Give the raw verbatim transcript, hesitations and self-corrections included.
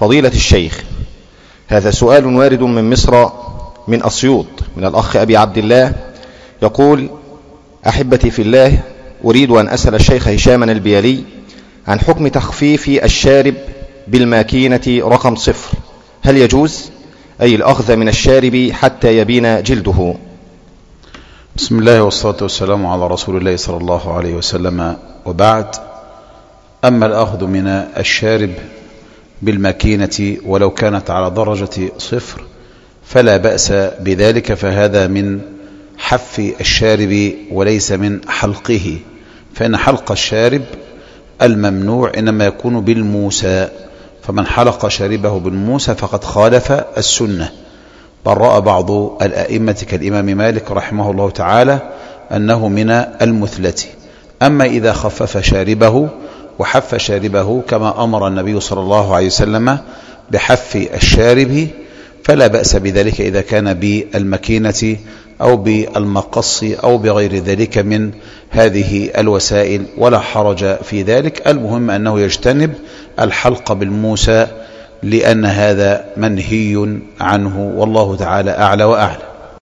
فضيلة الشيخ، هذا سؤال وارد من مصر من أسيوط من الأخ أبي عبد الله، يقول: أحبتي في الله، أريد أن أسأل الشيخ هشام البيالي عن حكم تخفيف الشارب بالماكينة رقم صفر، هل يجوز؟ أي الأخذ من الشارب حتى يبين جلده. بسم الله والصلاة والسلام على رسول الله صلى الله عليه وسلم، وبعد. أما الأخذ من الشارب بالماكينة ولو كانت على درجة صفر فلا بأس بذلك، فهذا من حف الشارب وليس من حلقه، فإن حلق الشارب الممنوع إنما يكون بالموسى، فمن حلق شاربه بالموسى فقد خالف السنة، بل رأى بعض الأئمة كالإمام مالك رحمه الله تعالى أنه من المثلة. أما إذا خفف شاربه وحف شاربه كما أمر النبي صلى الله عليه وسلم بحف الشارب فلا بأس بذلك إذا كان بالمكينة أو بالمقص أو بغير ذلك من هذه الوسائل، ولا حرج في ذلك. المهم أنه يجتنب الحلق بالموسى، لأن هذا منهي عنه، والله تعالى أعلى وأعلم.